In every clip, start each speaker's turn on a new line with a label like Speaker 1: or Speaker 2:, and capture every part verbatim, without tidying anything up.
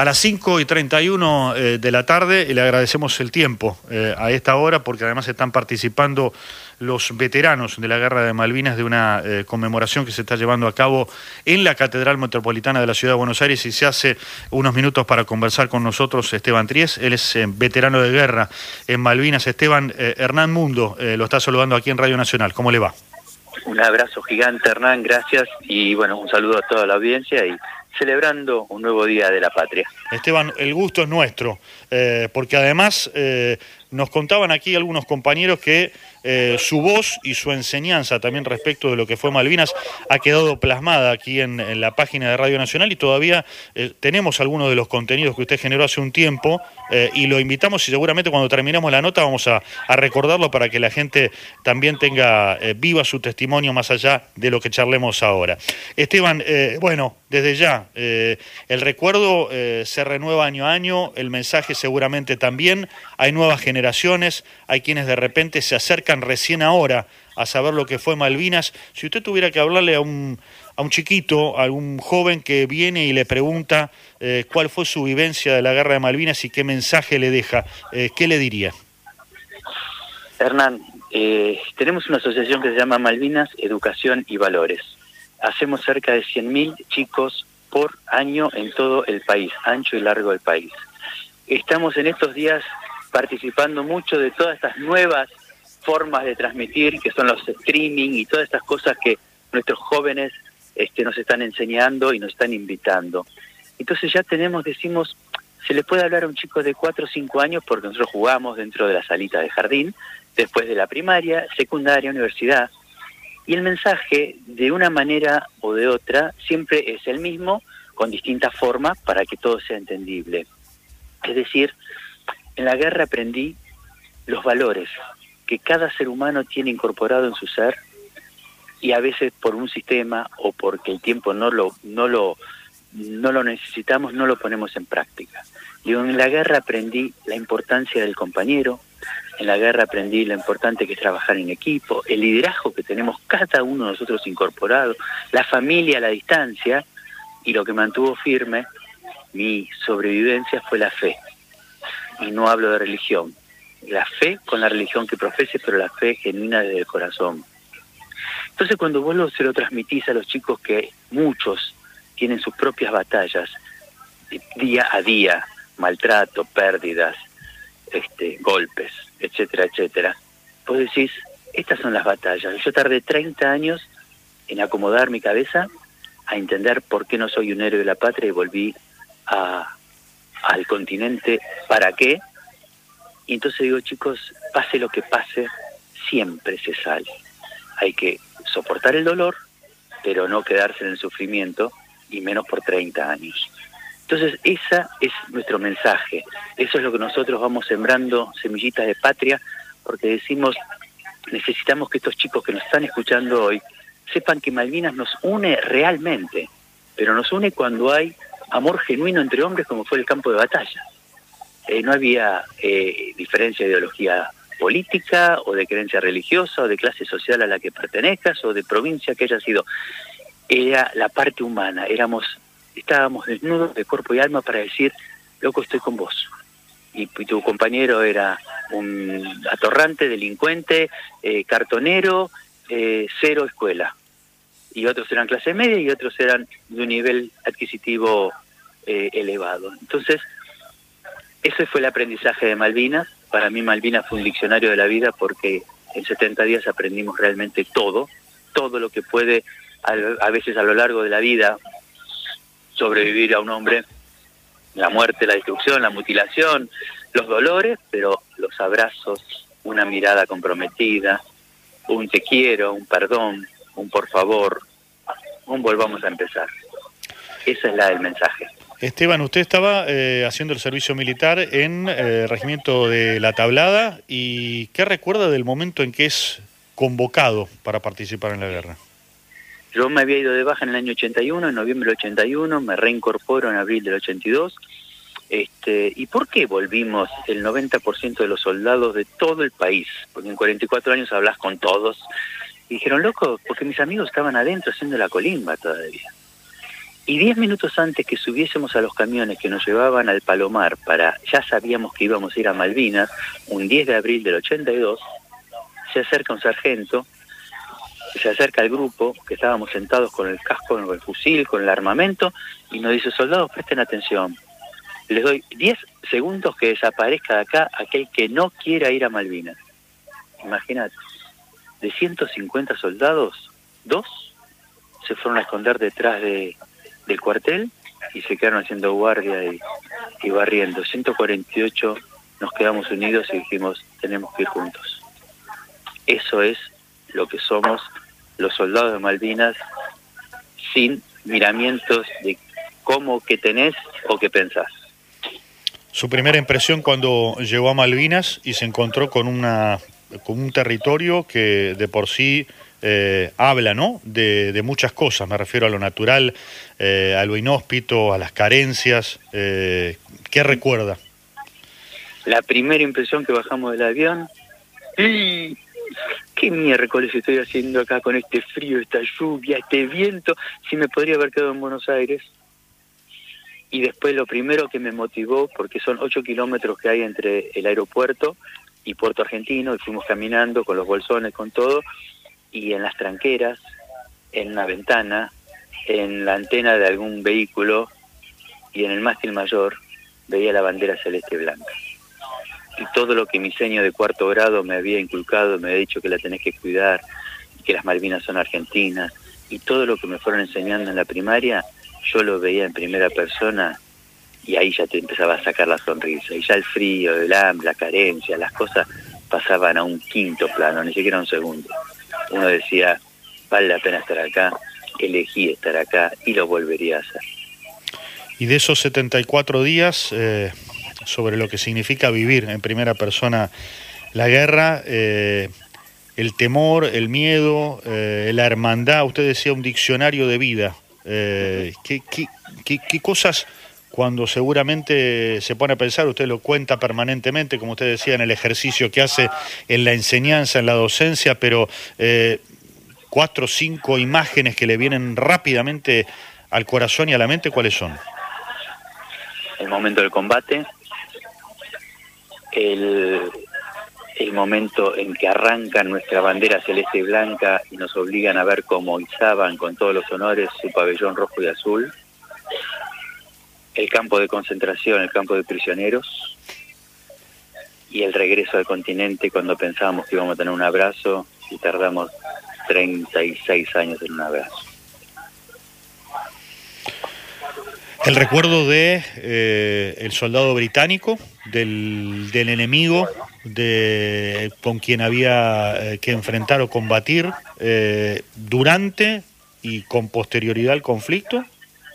Speaker 1: A las cinco y treinta y uno eh, de la tarde y le agradecemos el tiempo eh, a esta hora porque además están participando los veteranos de la Guerra de Malvinas de una eh, conmemoración que se está llevando a cabo en la Catedral Metropolitana de la Ciudad de Buenos Aires y se hace unos minutos para conversar con nosotros Esteban Tries. Él es eh, veterano de guerra en Malvinas. Esteban, eh, Hernán Mundo eh, lo está saludando aquí en Radio Nacional. ¿Cómo le va?
Speaker 2: Un abrazo gigante, Hernán, gracias, y bueno, un saludo a toda la audiencia y celebrando un nuevo Día de la Patria.
Speaker 1: Esteban, el gusto es nuestro, eh, porque además eh, nos contaban aquí algunos compañeros que eh, su voz y su enseñanza también respecto de lo que fue Malvinas ha quedado plasmada aquí en, en la página de Radio Nacional y todavía eh, tenemos algunos de los contenidos que usted generó hace un tiempo eh, y lo invitamos y seguramente cuando terminemos la nota vamos a, a recordarlo para que la gente también tenga eh, viva su testimonio más allá de lo que charlemos ahora. Esteban, eh, bueno, desde ya, eh, el recuerdo eh, se renueva año a año, el mensaje seguramente también, hay nuevas generaciones, hay quienes de repente se acercan recién ahora a saber lo que fue Malvinas. Si usted tuviera que hablarle a un, a un chiquito, a un joven que viene y le pregunta eh, cuál fue su vivencia de la Guerra de Malvinas y qué mensaje le deja, eh, ¿qué le diría?
Speaker 2: Hernán, eh, tenemos una asociación que se llama Malvinas, Educación y Valores. Hacemos cerca de cien mil chicos por año en todo el país, ancho y largo del país. Estamos en estos días participando mucho de todas estas nuevas formas de transmitir, que son los streaming y todas estas cosas que nuestros jóvenes este, nos están enseñando y nos están invitando. Entonces ya tenemos, decimos, se le puede hablar a un chico de cuatro o cinco años porque nosotros jugamos dentro de la salita de jardín, después de la primaria, secundaria, universidad, y el mensaje, de una manera o de otra, siempre es el mismo, con distintas formas para que todo sea entendible. Es decir, en la guerra aprendí los valores que cada ser humano tiene incorporado en su ser y a veces por un sistema o porque el tiempo no lo, no lo, no lo necesitamos, no lo ponemos en práctica. Digo, en la guerra aprendí la importancia del compañero, en la guerra aprendí lo importante que es trabajar en equipo, el liderazgo que tenemos cada uno de nosotros incorporado, la familia a la distancia, y lo que mantuvo firme mi sobrevivencia fue la fe. Y no hablo de religión. La fe con la religión que profese, pero la fe genuina desde el corazón. Entonces cuando vos lo, se lo transmitís a los chicos, que muchos tienen sus propias batallas, día a día, maltrato, pérdidas, este, golpes, etcétera, etcétera, vos decís, estas son las batallas. Yo tardé treinta años en acomodar mi cabeza, a entender por qué no soy un héroe de la patria y volví a, al continente, ¿para qué? Y entonces digo, chicos, pase lo que pase, siempre se sale. Hay que soportar el dolor, pero no quedarse en el sufrimiento, y menos por treinta años. Entonces, ese es nuestro mensaje. Eso es lo que nosotros vamos sembrando, semillitas de patria, porque decimos, necesitamos que estos chicos que nos están escuchando hoy sepan que Malvinas nos une realmente, pero nos une cuando hay amor genuino entre hombres, como fue el campo de batalla. Eh, no había eh, diferencia de ideología política o de creencia religiosa o de clase social a la que pertenezcas o de provincia que haya sido. Era la parte humana, éramos, estábamos desnudos de cuerpo y alma para decir, loco, estoy con vos. Y, y tu compañero era un atorrante, delincuente, eh, cartonero, eh, cero escuela. Y otros eran clase media y otros eran de un nivel adquisitivo eh, elevado. Entonces, ese fue el aprendizaje de Malvinas. Para mí Malvinas fue un diccionario de la vida porque en setenta días aprendimos realmente todo, todo lo que puede a, a veces a lo largo de la vida sobrevivir a un hombre, la muerte, la destrucción, la mutilación, los dolores, pero los abrazos, una mirada comprometida, un te quiero, un perdón, un por favor, un volvamos a empezar. Esa es la del mensaje.
Speaker 1: Esteban, usted estaba eh, haciendo el servicio militar en el eh, regimiento de La Tablada, y ¿qué recuerda del momento en que es convocado para participar en la guerra?
Speaker 2: Yo me había ido de baja en el año ochenta y uno, en noviembre del ochenta y uno, me reincorporo en abril del ochenta y dos. Este, ¿Y por qué volvimos el noventa por ciento de los soldados de todo el país? Porque en cuarenta y cuatro años hablas con todos. Y dijeron, loco, porque mis amigos estaban adentro haciendo la colimba todavía. Y diez minutos antes que subiésemos a los camiones que nos llevaban al Palomar, para ya sabíamos que íbamos a ir a Malvinas, un diez de abril del ochenta y dos, se acerca un sargento, se acerca al grupo, que estábamos sentados con el casco, con el fusil, con el armamento, y nos dice: soldados, presten atención. Les doy diez segundos que desaparezca de acá aquel que no quiera ir a Malvinas. Imagínate, de ciento cincuenta soldados, dos se fueron a esconder detrás de, del cuartel y se quedaron haciendo guardia y, y barriendo. ciento cuarenta y ocho nos quedamos unidos y dijimos: tenemos que ir juntos. Eso es lo que somos los soldados de Malvinas, sin miramientos de cómo que tenés o que pensás.
Speaker 1: Su primera impresión cuando llegó a Malvinas y se encontró con una con un territorio que de por sí eh, habla, ¿no?, de, de muchas cosas. Me refiero a lo natural, eh, a lo inhóspito, a las carencias. Eh, ¿Qué recuerda?
Speaker 2: La primera impresión que bajamos del avión, ¡y! ¿Qué miércoles estoy haciendo acá con este frío, esta lluvia, este viento? Si me podría haber quedado en Buenos Aires. Y después lo primero que me motivó, porque son ocho kilómetros que hay entre el aeropuerto y Puerto Argentino, y fuimos caminando con los bolsones, con todo, y en las tranqueras, en una ventana, en la antena de algún vehículo y en el mástil mayor, veía la bandera celeste y blanca. Y todo lo que mi seño de cuarto grado me había inculcado, me había dicho que la tenés que cuidar, que las Malvinas son argentinas, y todo lo que me fueron enseñando en la primaria, yo lo veía en primera persona, y ahí ya te empezaba a sacar la sonrisa. Y ya el frío, el hambre, la carencia, las cosas pasaban a un quinto plano, ni siquiera a un segundo. Uno decía: vale la pena estar acá, elegí estar acá y lo volvería a hacer.
Speaker 1: Y de esos setenta y cuatro días, eh, sobre lo que significa vivir en primera persona la guerra, eh, el temor, el miedo, eh, la hermandad, usted decía un diccionario de vida. Eh, ¿qué, qué, qué, ¿Qué cosas, cuando seguramente se pone a pensar, usted lo cuenta permanentemente, como usted decía, en el ejercicio que hace, en la enseñanza, en la docencia, pero eh, cuatro o cinco imágenes que le vienen rápidamente al corazón y a la mente, ¿cuáles son?
Speaker 2: El momento del combate, el, el momento en que arrancan nuestra bandera celeste y blanca y nos obligan a ver cómo izaban con todos los honores su pabellón rojo y azul, el campo de concentración, el campo de prisioneros, y el regreso al continente cuando pensábamos que íbamos a tener un abrazo y tardamos treinta y seis años en un abrazo.
Speaker 1: El recuerdo de eh, el soldado británico, del, del enemigo, de con quien había eh, que enfrentar o combatir eh, durante y con posterioridad al conflicto.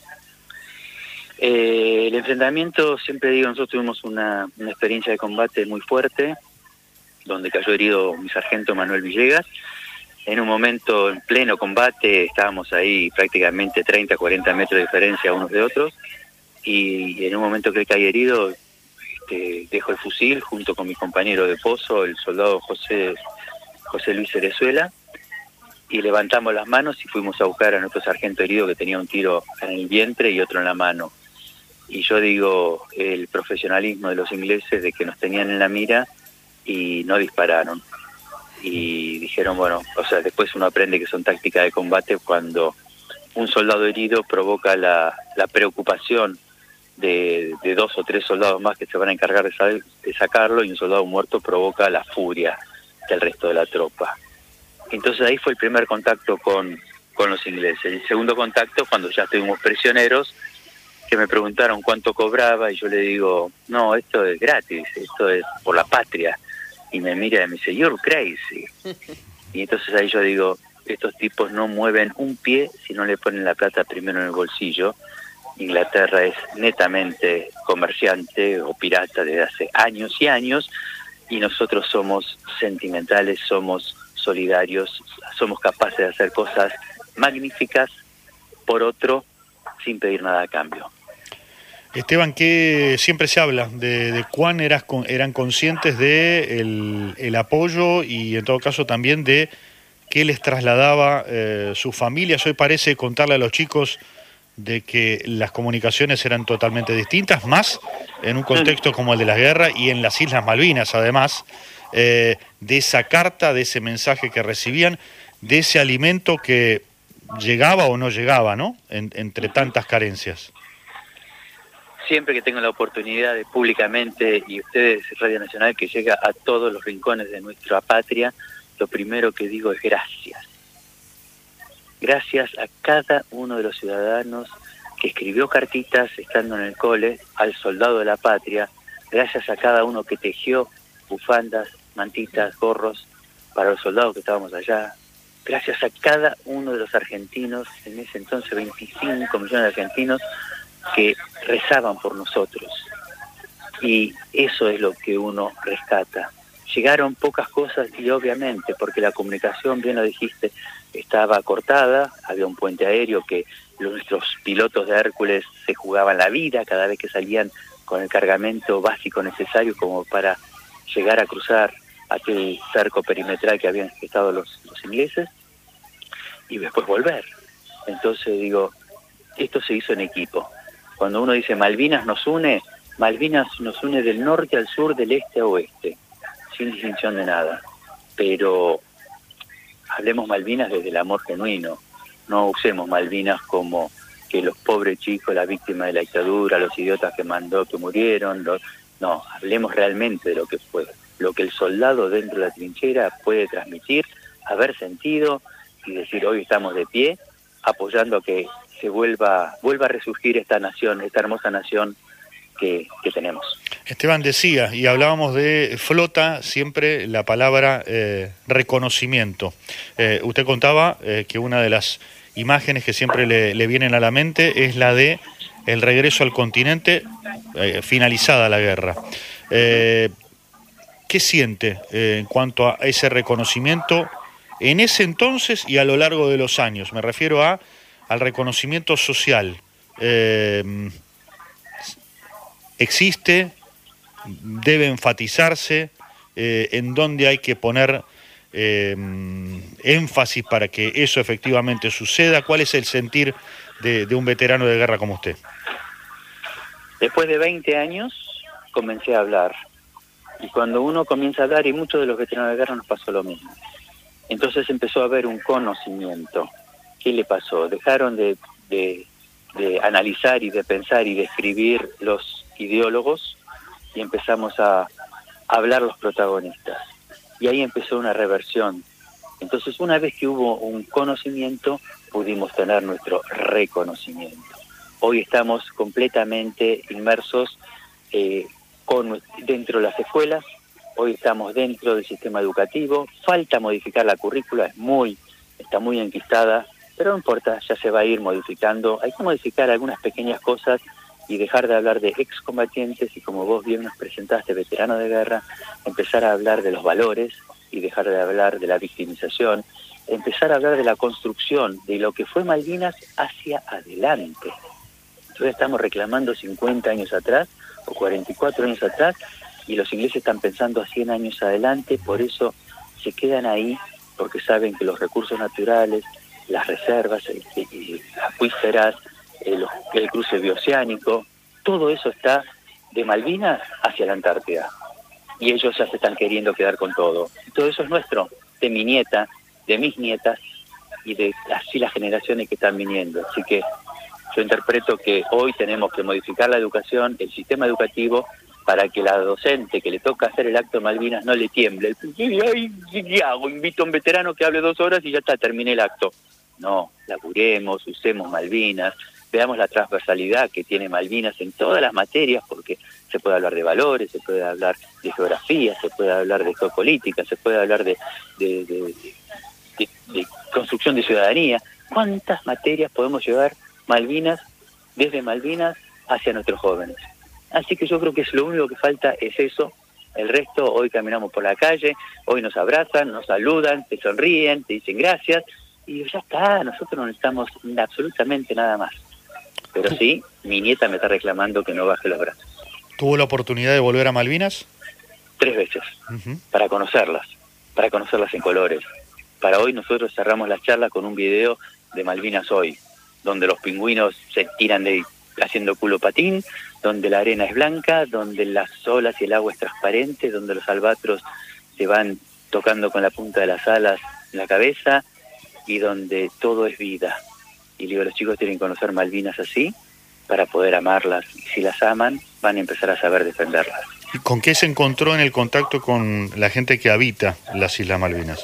Speaker 2: Eh, el enfrentamiento, siempre digo, nosotros tuvimos una, una experiencia de combate muy fuerte, donde cayó herido mi sargento Manuel Villegas. En un momento, en pleno combate, estábamos ahí prácticamente treinta, cuarenta metros de diferencia unos de otros, y en un momento que él cae herido, este, dejo el fusil junto con mi compañero de pozo, el soldado José, José Luis Cerezuela, y levantamos las manos y fuimos a buscar a nuestro sargento herido que tenía un tiro en el vientre y otro en la mano. Y yo digo, el profesionalismo de los ingleses, de que nos tenían en la mira y no dispararon. Y dijeron, bueno, o sea, después uno aprende que son tácticas de combate cuando un soldado herido provoca la, la preocupación de, de dos o tres soldados más que se van a encargar de, saber, de sacarlo, y un soldado muerto provoca la furia del resto de la tropa. Entonces ahí fue el primer contacto con, con los ingleses. El segundo contacto, cuando ya estuvimos prisioneros, que me preguntaron cuánto cobraba, y yo le digo, no, esto es gratis, esto es por la patria. Y me mira y me dice, you're crazy. Y entonces ahí yo digo, estos tipos no mueven un pie si no le ponen la plata primero en el bolsillo. Inglaterra es netamente comerciante o pirata desde hace años y años, y nosotros somos sentimentales, somos solidarios, somos capaces de hacer cosas magníficas por otro sin pedir nada a cambio.
Speaker 1: Esteban, que siempre se habla de, de cuán eras, eran conscientes de el, el apoyo y en todo caso también de qué les trasladaba eh, sus familias. Hoy parece contarle a los chicos de que las comunicaciones eran totalmente distintas, más en un contexto como el de la guerra y en las Islas Malvinas, además, eh, de esa carta, de ese mensaje que recibían, de ese alimento que llegaba o no llegaba, ¿no? En, entre tantas carencias.
Speaker 2: Siempre que tengo la oportunidad de públicamente, y ustedes, Radio Nacional, que llega a todos los rincones de nuestra patria, lo primero que digo es gracias. Gracias a cada uno de los ciudadanos que escribió cartitas estando en el cole al soldado de la patria, gracias a cada uno que tejió bufandas, mantitas, gorros para los soldados que estábamos allá, gracias a cada uno de los argentinos, en ese entonces veinticinco millones de argentinos, que rezaban por nosotros. Y eso es lo que uno rescata. Llegaron pocas cosas y obviamente, porque la comunicación, bien lo dijiste, estaba cortada, había un puente aéreo que nuestros pilotos de Hércules se jugaban la vida cada vez que salían con el cargamento básico necesario como para llegar a cruzar aquel cerco perimetral que habían estado los, los ingleses y después volver. Entonces digo, esto se hizo en equipo. Cuando uno dice Malvinas nos une, Malvinas nos une del norte al sur, del este a oeste, sin distinción de nada. Pero hablemos Malvinas desde el amor genuino, no usemos Malvinas como que los pobres chicos, la víctima de la dictadura, los idiotas que mandó, que murieron, los... no, hablemos realmente de lo que fue, lo que el soldado dentro de la trinchera puede transmitir, haber sentido y decir hoy estamos de pie, apoyando a que se vuelva, vuelva a resurgir esta nación, esta hermosa nación que, que tenemos.
Speaker 1: Esteban decía, y hablábamos de flota, siempre la palabra eh, reconocimiento. Eh, usted contaba eh, que una de las imágenes que siempre le, le vienen a la mente es la de el regreso al continente eh, finalizada la guerra. Eh, ¿Qué siente eh, en cuanto a ese reconocimiento en ese entonces y a lo largo de los años? Me refiero a al reconocimiento social. Eh, ¿Existe? ¿Debe enfatizarse? Eh, ¿En dónde hay que poner eh, énfasis para que eso efectivamente suceda? ¿Cuál es el sentir de, de un veterano de guerra como usted?
Speaker 2: Después de veinte años comencé a hablar. Y cuando uno comienza a hablar, y muchos de los veteranos de guerra nos pasó lo mismo. Entonces empezó a haber un conocimiento. ¿Qué le pasó? Dejaron de, de, de analizar y de pensar y de escribir los ideólogos y empezamos a, a hablar los protagonistas. Y ahí empezó una reversión. Entonces, una vez que hubo un conocimiento, pudimos tener nuestro reconocimiento. Hoy estamos completamente inmersos eh, con, dentro de las escuelas, hoy estamos dentro del sistema educativo, falta modificar la currícula, es muy, está muy enquistada, pero no importa, ya se va a ir modificando. Hay que modificar algunas pequeñas cosas y dejar de hablar de excombatientes y, como vos bien nos presentaste, veteranos de guerra, empezar a hablar de los valores y dejar de hablar de la victimización, empezar a hablar de la construcción de lo que fue Malvinas hacia adelante. Entonces estamos reclamando cincuenta años atrás o cuarenta y cuatro años atrás y los ingleses están pensando a cien años adelante, por eso se quedan ahí, porque saben que los recursos naturales, las reservas eh, eh, acuíferas, eh, los, el cruce bioceánico, todo eso está de Malvinas hacia la Antártida. Y ellos ya se están queriendo quedar con todo. Y todo eso es nuestro, de mi nieta, de mis nietas y de así las generaciones que están viniendo. Así que yo interpreto que hoy tenemos que modificar la educación, el sistema educativo, para que la docente que le toca hacer el acto de Malvinas no le tiemble. Ay, ¿qué hago? Invito a un veterano que hable dos horas y ya está, terminé el acto. No, laburemos, usemos Malvinas, veamos la transversalidad que tiene Malvinas en todas las materias, porque se puede hablar de valores, se puede hablar de geografía, se puede hablar de geopolítica, se puede hablar de, de, de, de, de, de construcción de ciudadanía. ¿Cuántas materias podemos llevar Malvinas, desde Malvinas hacia nuestros jóvenes? Así que yo creo que es lo único que falta es eso. El resto, hoy caminamos por la calle, hoy nos abrazan, nos saludan, te sonríen, te dicen gracias, y ya está, nosotros no necesitamos absolutamente nada más. Pero sí, mi nieta me está reclamando que no baje los brazos.
Speaker 1: ¿Tuvo la oportunidad de volver a Malvinas?
Speaker 2: Tres veces,
Speaker 1: Uh-huh.
Speaker 2: para conocerlas, para conocerlas en colores. Para hoy nosotros cerramos la charla con un video de Malvinas hoy. donde los pingüinos se tiran de haciendo culo patín, donde la arena es blanca, donde las olas y el agua es transparente, donde los albatros se van tocando con la punta de las alas en la cabeza y donde todo es vida. Y digo, los chicos tienen que conocer Malvinas así para poder amarlas. Y si las aman, van a empezar a saber defenderlas.
Speaker 1: ¿Y con qué se encontró en el contacto con la gente que habita las Islas Malvinas?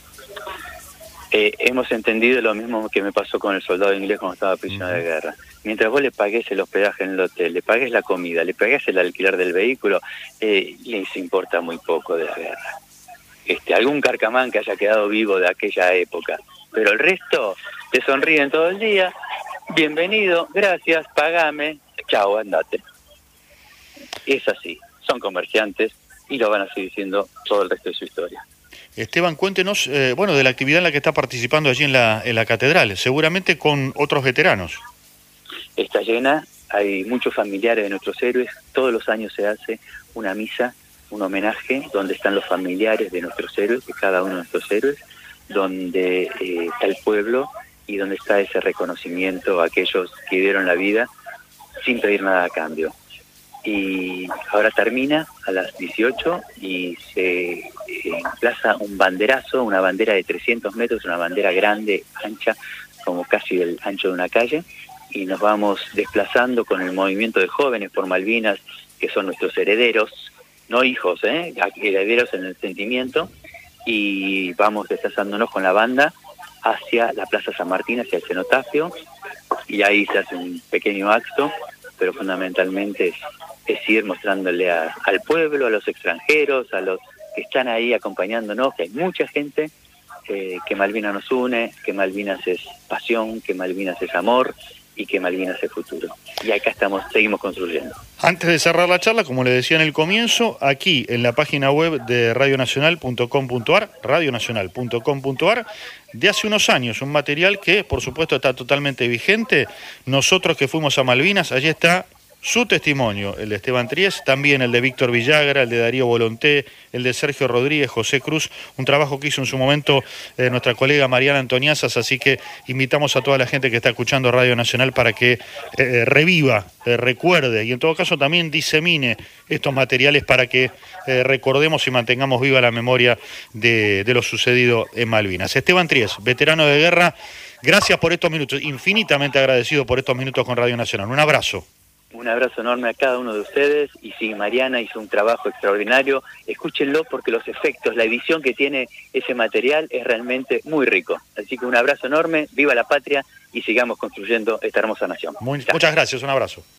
Speaker 2: Eh, hemos entendido lo mismo que me pasó con el soldado inglés cuando estaba prisionero de guerra. Mientras vos le pagues el hospedaje en el hotel, le pagues la comida, le pagues el alquiler del vehículo, eh, les importa muy poco de la guerra. Este, algún carcamán que haya quedado vivo de aquella época, pero el resto te sonríen todo el día. Bienvenido, gracias, pagame, chao, andate. Es así, son comerciantes y lo van a seguir siendo todo el resto de su historia.
Speaker 1: Esteban, cuéntenos, eh, bueno, de la actividad en la que está participando allí en la, en la catedral, seguramente con otros veteranos.
Speaker 2: Está llena, hay muchos familiares de nuestros héroes, todos los años se hace una misa, un homenaje, donde están los familiares de nuestros héroes, de cada uno de nuestros héroes, donde eh, está el pueblo y donde está ese reconocimiento a aquellos que dieron la vida sin pedir nada a cambio. Y ahora termina a las dieciocho y se eh, emplaza un banderazo, una bandera de trescientos metros, una bandera grande, ancha, como casi del ancho de una calle, y nos vamos desplazando con el movimiento de jóvenes por Malvinas, que son nuestros herederos, no hijos, ¿eh? herederos en el sentimiento, y vamos desplazándonos con la banda hacia la Plaza San Martín, hacia el cenotafio, y ahí se hace un pequeño acto, pero fundamentalmente es, es ir mostrándole a, al pueblo, a los extranjeros, a los que están ahí acompañándonos, que hay mucha gente, eh, que Malvinas nos une, que Malvinas es pasión, que Malvinas es amor, y que Malvinas es futuro. Y acá estamos, seguimos construyendo.
Speaker 1: Antes de cerrar la charla, como le decía en el comienzo, aquí en la página web de radio nacional punto com punto ar, radio nacional punto com punto ar, de hace unos años, un material que, por supuesto, está totalmente vigente. Nosotros que fuimos a Malvinas, allí está su testimonio, el de Esteban Tries, también el de Víctor Villagra, el de Darío Volonté, el de Sergio Rodríguez, José Cruz, un trabajo que hizo en su momento eh, nuestra colega Mariana Antoniazas, así que invitamos a toda la gente que está escuchando Radio Nacional para que eh, reviva, eh, recuerde y en todo caso también disemine estos materiales para que eh, recordemos y mantengamos viva la memoria de, de lo sucedido en Malvinas. Esteban Tries, veterano de guerra, gracias por estos minutos, infinitamente agradecido por estos minutos con Radio Nacional. Un abrazo.
Speaker 2: Un abrazo enorme a cada uno de ustedes, y sí, Mariana hizo un trabajo extraordinario, escúchenlo porque los efectos, la edición que tiene ese material es realmente muy rico. Así que un abrazo enorme, viva la patria y sigamos construyendo esta hermosa nación.
Speaker 1: Muy, muchas gracias, un abrazo.